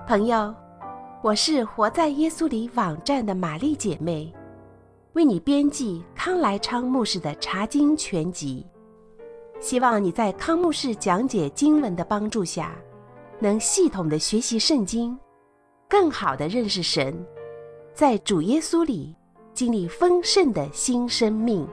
朋友，我是活在耶稣里网站的玛丽姐妹，为你编辑康来昌牧师的查经全集。希望你在康牧师讲解经文的帮助下，能系统的学习圣经，更好的认识神，在主耶稣里经历丰盛的新生命。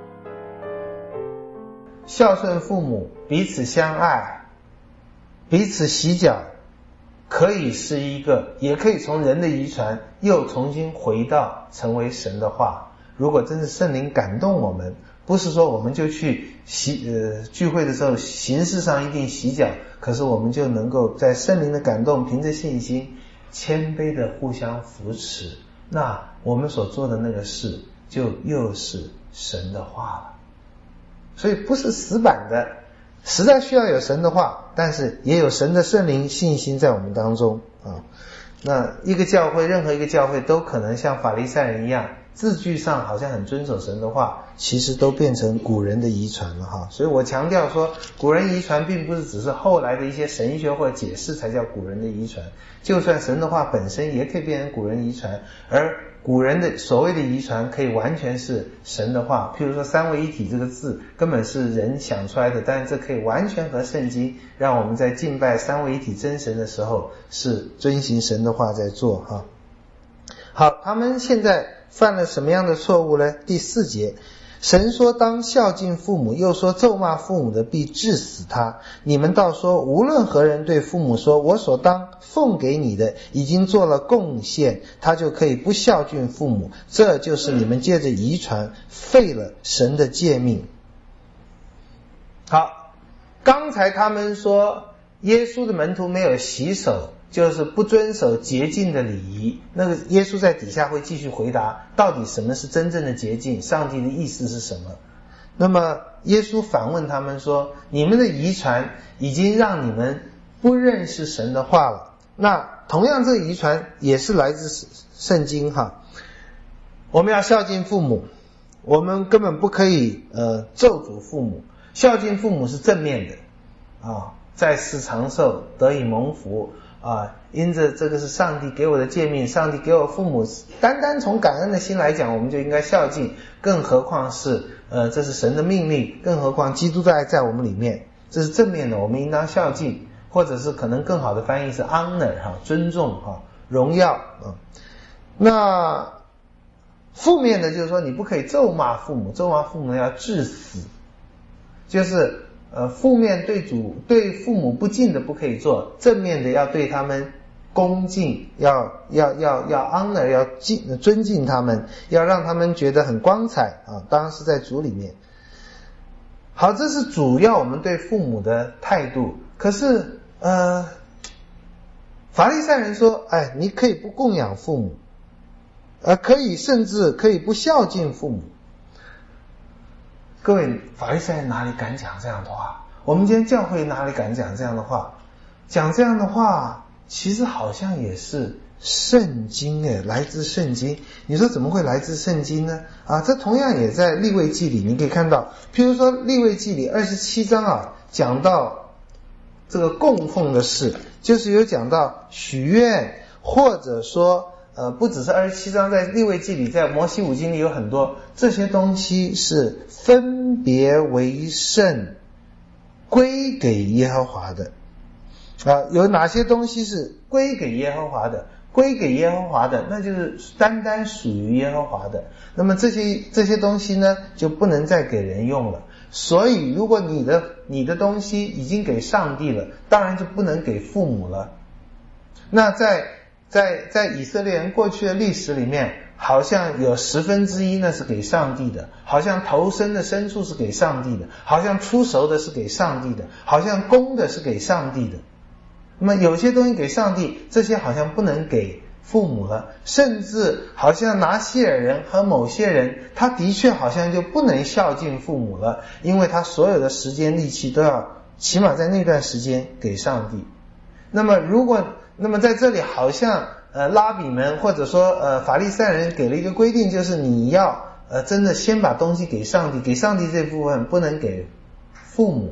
孝顺父母，彼此相爱，彼此洗脚，可以是一个，也可以从人的遗传又重新回到成为神的话。如果真是圣灵感动我们，不是说我们就去聚会的时候形式上一定洗脚，可是我们就能够在圣灵的感动，凭着信心谦卑的互相扶持，那我们所做的那个事就又是神的话了。所以不是死板的，实在需要有神的话，但是也有神的圣灵信心在我们当中啊。那一个教会，任何一个教会都可能像法利赛人一样，字句上好像很遵守神的话，其实都变成古人的遗传了哈。所以我强调说，古人遗传并不是只是后来的一些神学或者解释才叫古人的遗传，就算神的话本身也可以变成古人遗传，而古人的所谓的遗传可以完全是神的话。譬如说三位一体这个字根本是人想出来的，但是这可以完全和圣经，让我们在敬拜三位一体真神的时候是遵行神的话在做哈。好，他们现在犯了什么样的错误呢？第4节，神说当孝敬父母，又说咒骂父母的必治死他。你们倒说无论何人对父母说我所当奉给你的已经做了贡献，他就可以不孝敬父母，这就是你们借着遗传废了神的诫命。好，刚才他们说耶稣的门徒没有洗手，就是不遵守洁净的礼仪。那个耶稣在底下会继续回答，到底什么是真正的洁净，上帝的意思是什么。那么耶稣反问他们说，你们的遗传已经让你们不认识神的话了。那同样这个遗传也是来自圣经哈。我们要孝敬父母，我们根本不可以咒诅父母。孝敬父母是正面的啊，在世长寿，得以蒙福啊，因着这个是上帝给我的诫命，上帝给我父母，单单从感恩的心来讲，我们就应该孝敬，更何况是这是神的命令，更何况基督的爱在我们里面，这是正面的，我们应当孝敬，或者是可能更好的翻译是 honor 哈，尊重哈，荣耀啊。那负面的就是说你不可以咒骂父母，咒骂父母要治死，就是负面对父母不敬的不可以做，正面的要对他们恭敬，要 honor， 要尊敬他们，要让他们觉得很光彩啊。当然是在主里面。好，这是主要我们对父母的态度。可是法利赛人说，哎，你可以不供养父母，甚至可以不孝敬父母。各位，法利赛人哪里敢讲这样的话？我们今天教会哪里敢讲这样的话？讲这样的话其实好像也是圣经来自圣经。你说怎么会来自圣经呢？这同样也在利未记里，你可以看到，譬如说利未记里27章讲到这个供奉的事，就是有讲到许愿，或者说不只是27章，在利未记里，在摩西五经里有很多这些东西是分别为圣，归给耶和华的有哪些东西是归给耶和华的？归给耶和华的，那就是单单属于耶和华的。那么这些东西呢，就不能再给人用了。所以如果你的东西已经给上帝了，当然就不能给父母了。那在以色列人过去的历史里面，好像有1/10呢是给上帝的，好像头生的牲畜是给上帝的，好像出熟的是给上帝的，好像公的是给上帝的。那么有些东西给上帝，这些好像不能给父母了，甚至好像拿西尔人和某些人，他的确好像就不能孝敬父母了，因为他所有的时间力气都要起码在那段时间给上帝。那么在这里好像拉比们或者说法利赛人给了一个规定，就是你要真的先把东西给上帝，给上帝这部分不能给父母。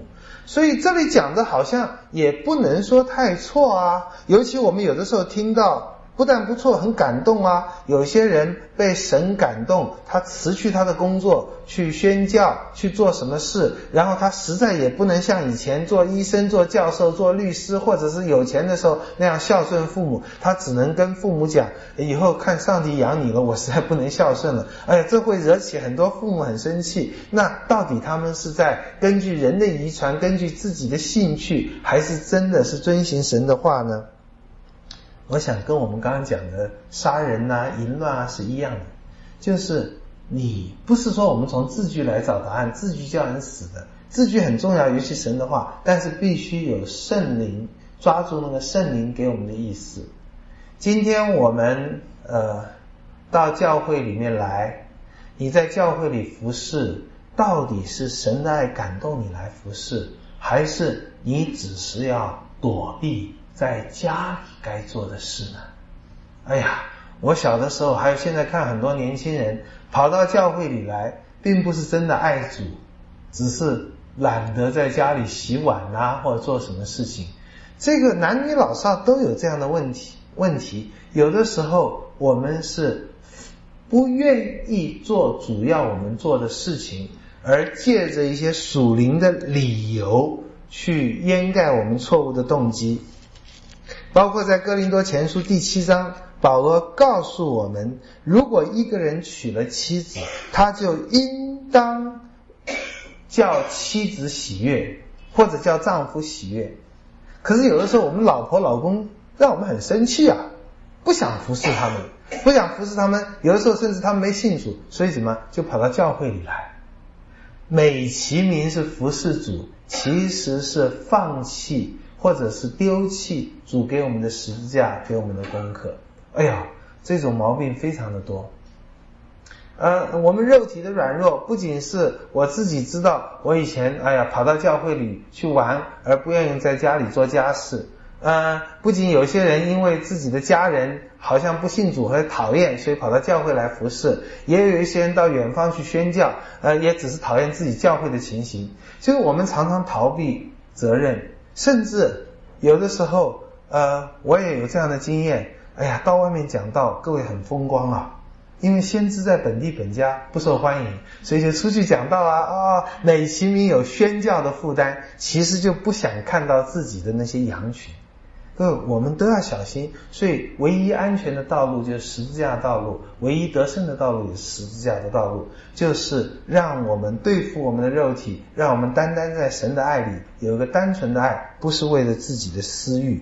所以这里讲的好像也不能说太错啊，尤其我们有的时候听到不但不错，很感动啊，有些人被神感动，他辞去他的工作去宣教，去做什么事，然后他实在也不能像以前做医生、做教授、做律师，或者是有钱的时候那样孝顺父母，他只能跟父母讲，以后看上帝养你了，我实在不能孝顺了。哎呀，这会惹起很多父母很生气。那到底他们是在根据人的遗传，根据自己的兴趣，还是真的是遵行神的话呢？我想跟我们刚刚讲的杀人啊、淫乱啊是一样的，就是你不是说我们从字句来找答案，字句叫人死的，字句很重要，尤其神的话，但是必须有圣灵，抓住那个圣灵给我们的意思。今天我们到教会里面来，你在教会里服侍，到底是神的爱感动你来服侍，还是你只是要躲避在家里该做的事呢？哎呀，我小的时候还有现在看很多年轻人跑到教会里来，并不是真的爱主，只是懒得在家里洗碗啊，或者做什么事情。这个男女老少都有这样的问题。有的时候我们是不愿意做主要我们做的事情，而借着一些属灵的理由去掩盖我们错误的动机。包括在哥林多前书第7章，保罗告诉我们，如果一个人娶了妻子，他就应当叫妻子喜悦，或者叫丈夫喜悦。可是有的时候我们老婆老公让我们很生气啊，不想服侍他们，有的时候甚至他们没信主，所以怎么就跑到教会里来，美其名是服侍主，其实是放弃或者是丢弃主给我们的十字架，给我们的功课。哎呀，这种毛病非常的多。我们肉体的软弱，不仅是我自己知道，我以前跑到教会里去玩，而不愿意在家里做家事。不仅有些人因为自己的家人好像不信主和讨厌，所以跑到教会来服侍，也有一些人到远方去宣教，也只是讨厌自己教会的情形。所以我们常常逃避责任，甚至有的时候我也有这样的经验，到外面讲道，各位很风光啊，因为先知在本地本家不受欢迎，所以就出去讲道啊，美其名有宣教的负担，其实就不想看到自己的那些羊群。各位，我们都要小心，所以唯一安全的道路就是十字架的道路，唯一得胜的道路也是十字架的道路，就是让我们对付我们的肉体，让我们单单在神的爱里有一个单纯的爱，不是为了自己的私欲。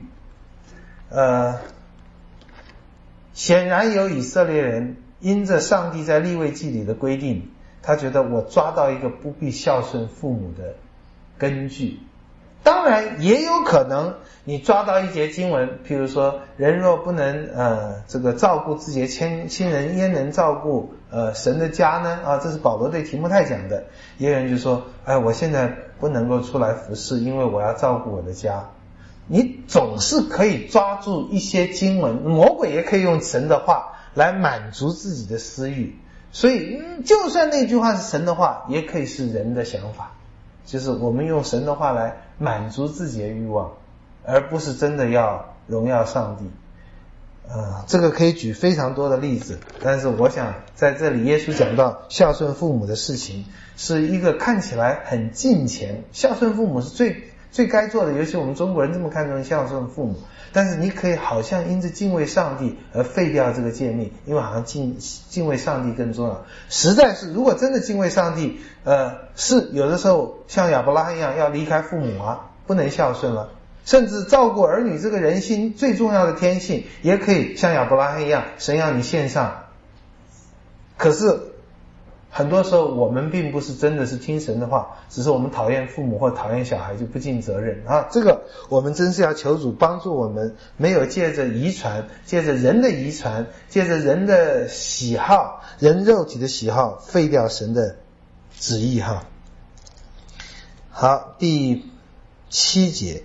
显然有以色列人因着上帝在利未记里的规定，他觉得我抓到一个不必孝顺父母的根据。当然也有可能你抓到一节经文，譬如说人若不能照顾自己的亲人，焉能照顾神的家呢？这是保罗对提摩太讲的。也有人就说我现在不能够出来服侍，因为我要照顾我的家。你总是可以抓住一些经文，魔鬼也可以用神的话来满足自己的私欲，所以就算那句话是神的话，也可以是人的想法，就是我们用神的话来满足自己的欲望，而不是真的要荣耀上帝。这个可以举非常多的例子，但是我想在这里耶稣讲到孝顺父母的事情，是一个看起来很近前，孝顺父母是最该做的，尤其我们中国人这么看重孝顺父母，但是你可以好像因着敬畏上帝而废掉这个诫命，因为好像敬畏上帝更重要。实在是如果真的敬畏上帝，是有的时候像亚伯拉罕一样要离开父母不能孝顺了，甚至照顾儿女这个人心最重要的天性，也可以像亚伯拉罕一样，神要你献上。可是很多时候我们并不是真的是听神的话，只是我们讨厌父母或讨厌小孩就不尽责任这个我们真是要求主帮助我们，没有借着遗传，借着人的遗传，借着人的喜好，人肉体的喜好，废掉神的旨意好，第7节，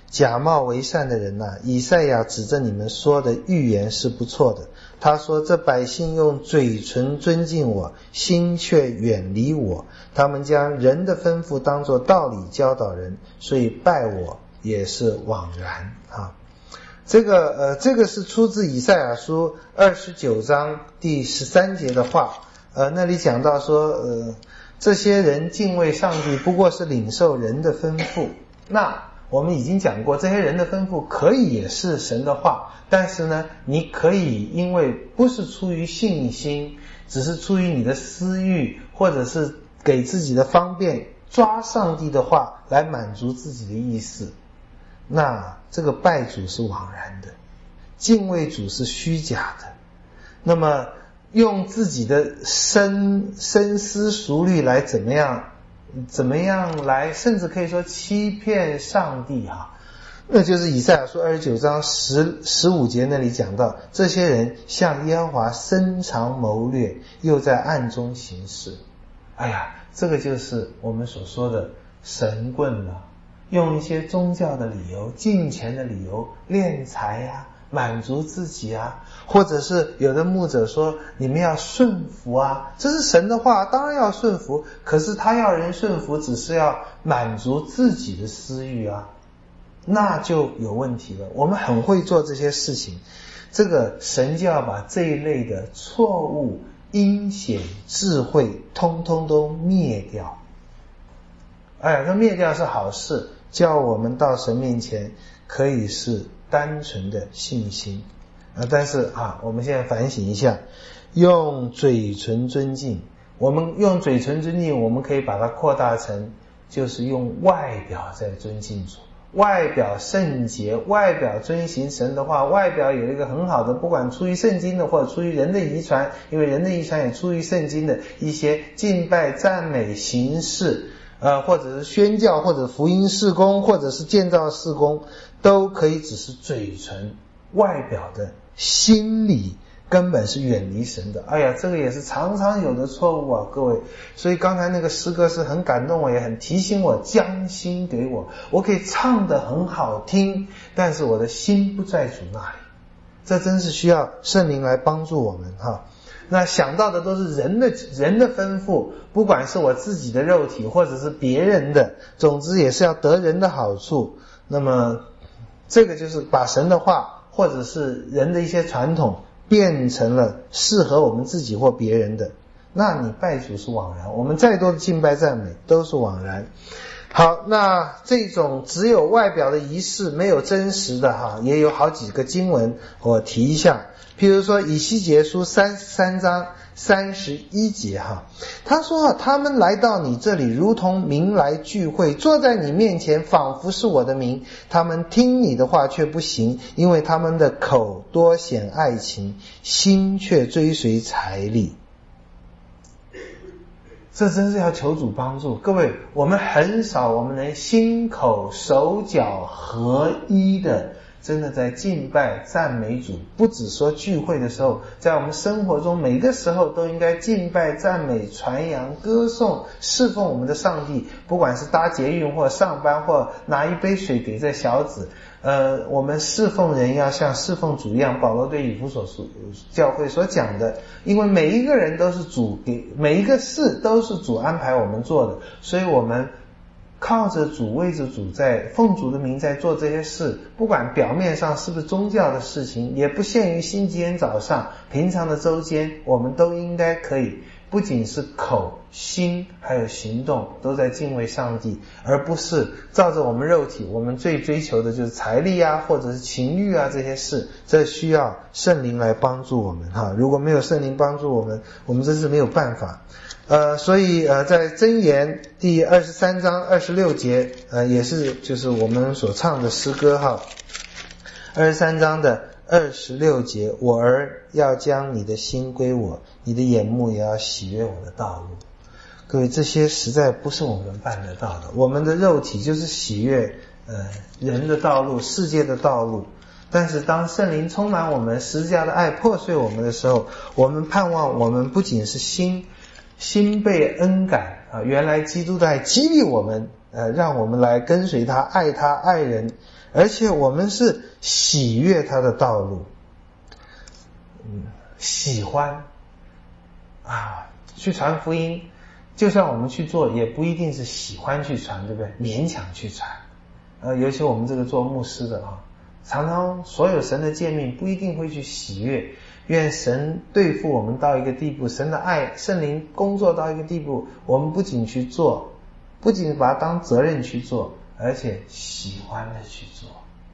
假冒为善的人呐，以赛亚指着你们说的预言是不错的。他说，这百姓用嘴唇尊敬我，心却远离我，他们将人的吩咐当作道理教导人，所以拜我也是枉然啊。这个是出自以赛亚书29章第13节的话，那里讲到说，这些人敬畏上帝不过是领受人的吩咐。那我们已经讲过，这些人的吩咐可以也是神的话，但是呢，你可以因为不是出于信心，只是出于你的私欲，或者是给自己的方便，抓上帝的话来满足自己的意思，那这个拜主是枉然的，敬畏主是虚假的。那么用自己的深思熟虑来怎么样来，甚至可以说欺骗上帝啊，那就是以赛亚书29章15节那里讲到，这些人向耶和华深藏谋略，又在暗中行事。哎呀，这个就是我们所说的神棍了，用一些宗教的理由、金钱的理由、敛财啊，满足自己啊，或者是有的牧者说你们要顺服啊，这是神的话，当然要顺服，可是他要人顺服只是要满足自己的私欲啊，那就有问题了。我们很会做这些事情，这个神就要把这一类的错误、阴险、智慧通通都灭掉。哎，这灭掉是好事，叫我们到神面前可以是单纯的信心。但是我们现在反省一下，用嘴唇尊敬，我们用嘴唇尊敬，我们可以把它扩大成就是用外表在尊敬主，外表圣洁，外表遵行神的话，外表有一个很好的，不管出于圣经的或者出于人的遗传，因为人的遗传也出于圣经的一些敬拜赞美形式，或者是宣教，或者福音事工，或者是建造事工，都可以只是嘴唇，外表的心理根本是远离神的。哎呀，这个也是常常有的错误啊，各位。所以刚才那个诗歌是很感动我，也很提醒我，将心给我，我可以唱得很好听，但是我的心不在主那里。这真是需要圣灵来帮助我们哈。那想到的都是人的吩咐，不管是我自己的肉体或者是别人的，总之也是要得人的好处。那么这个就是把神的话或者是人的一些传统变成了适合我们自己或别人的，那你拜主是枉然，我们再多的敬拜赞美都是枉然。好，那这种只有外表的仪式没有真实的也有好几个经文我提一下。譬如说以西结书33章31节他说他们来到你这里如同民来聚会，坐在你面前仿佛是我的民，他们听你的话却不行，因为他们的口多显爱情，心却追随财力。这真是要求主帮助。各位，我们很少我们能心口手脚合一的真的在敬拜赞美主，不只说聚会的时候，在我们生活中每个时候都应该敬拜赞美传扬歌颂侍奉我们的上帝，不管是搭捷运或上班或拿一杯水给这小子，我们侍奉人要像侍奉主一样，保罗对以弗所教会所讲的，因为每一个人都是主给，每一个事都是主安排我们做的，所以我们靠着主，为着主，在奉主的名在做这些事，不管表面上是不是宗教的事情，也不限于星期天早上，平常的周间，我们都应该可以不仅是口心还有行动都在敬畏上帝，而不是照着我们肉体，我们最追求的就是财力啊，或者是情欲啊，这些事，这需要圣灵来帮助我们如果没有圣灵帮助我们，我们真是没有办法。所以在箴言第23章26节也是就是我们所唱的诗歌23章的26节，我儿要将你的心归我，你的眼目也要喜悦我的道路。各位，这些实在不是我们办得到的，我们的肉体就是喜悦人的道路，世界的道路。但是当圣灵充满我们，十字架的爱破碎我们的时候，我们盼望我们不仅是心被恩感原来基督的爱激励我们让我们来跟随他，爱他，爱人， 而且我们是喜悦他的道路，喜欢去传福音，就算我们去做，也不一定是喜欢去传，对不对？勉强去传。尤其我们这个做牧师的常常所有神的诫命不一定会去喜悦。愿神对付我们到一个地步，神的爱圣灵工作到一个地步，我们不仅去做，不仅把它当责任去做，而且喜欢的去做。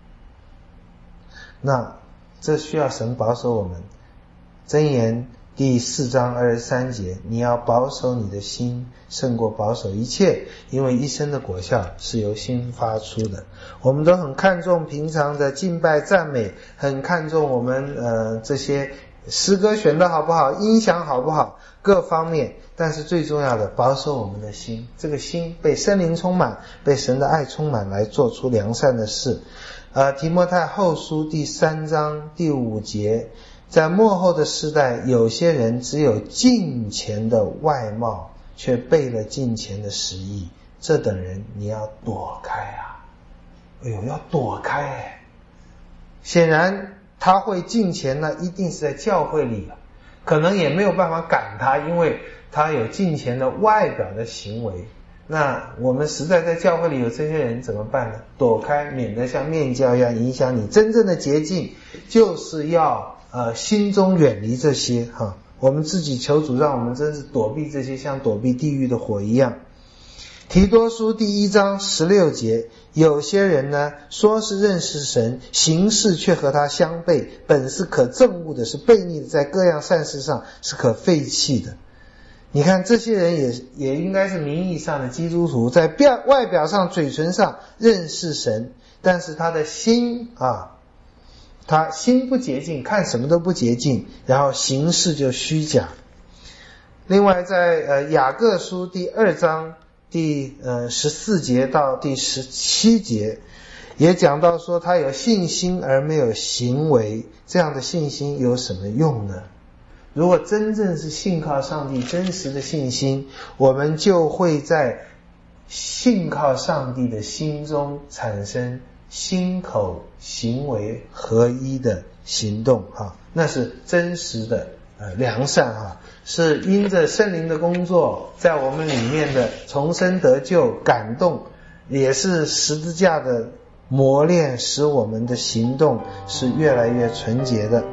那这需要神保守我们。箴言第4章23节，你要保守你的心胜过保守一切，因为一生的果效是由心发出的。我们都很看重平常的敬拜赞美，很看重我们这些诗歌选的好不好，音响好不好，各方面，但是最重要的，保守我们的心，这个心被圣灵充满，被神的爱充满，来做出良善的事。提摩太后书第3章第5节，在末后的世代，有些人只有敬虔的外貌，却背了敬虔的实意，这等人你要躲开要躲开显然他会敬虔呢，一定是在教会里了，可能也没有办法赶他，因为他有敬虔的外表的行为。那我们实在在教会里有这些人怎么办呢？躲开，免得像面教一样影响你。真正的洁净就是要心中远离这些我们自己求主让我们真是躲避这些，像躲避地狱的火一样。提多书第1章16节，有些人呢说是认识神，行事却和他相悖，本是可憎恶的，是悖逆的，在各样善事上是可废弃的。你看这些人也应该是名义上的基督徒，在外表上嘴唇上认识神，但是他的心他心不洁净，看什么都不洁净，然后行事就虚假。另外在雅各书第2章第14节到第17节也讲到说，他有信心而没有行为，这样的信心有什么用呢？如果真正是信靠上帝真实的信心，我们就会在信靠上帝的心中产生心口行为合一的行动那是真实的良善是因着圣灵的工作在我们里面的重生得救感动，也是十字架的磨练，使我们的行动是越来越纯洁的。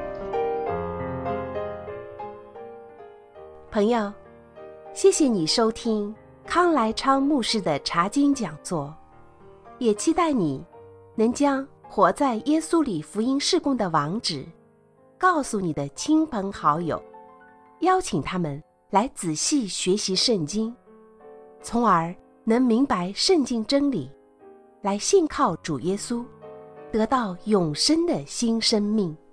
朋友，谢谢你收听康来昌牧师的查经讲座，也期待你能将活在耶稣里福音事工的网址告诉你的亲朋好友，邀请他们来仔细学习圣经，从而能明白圣经真理，来信靠主耶稣，得到永生的新生命。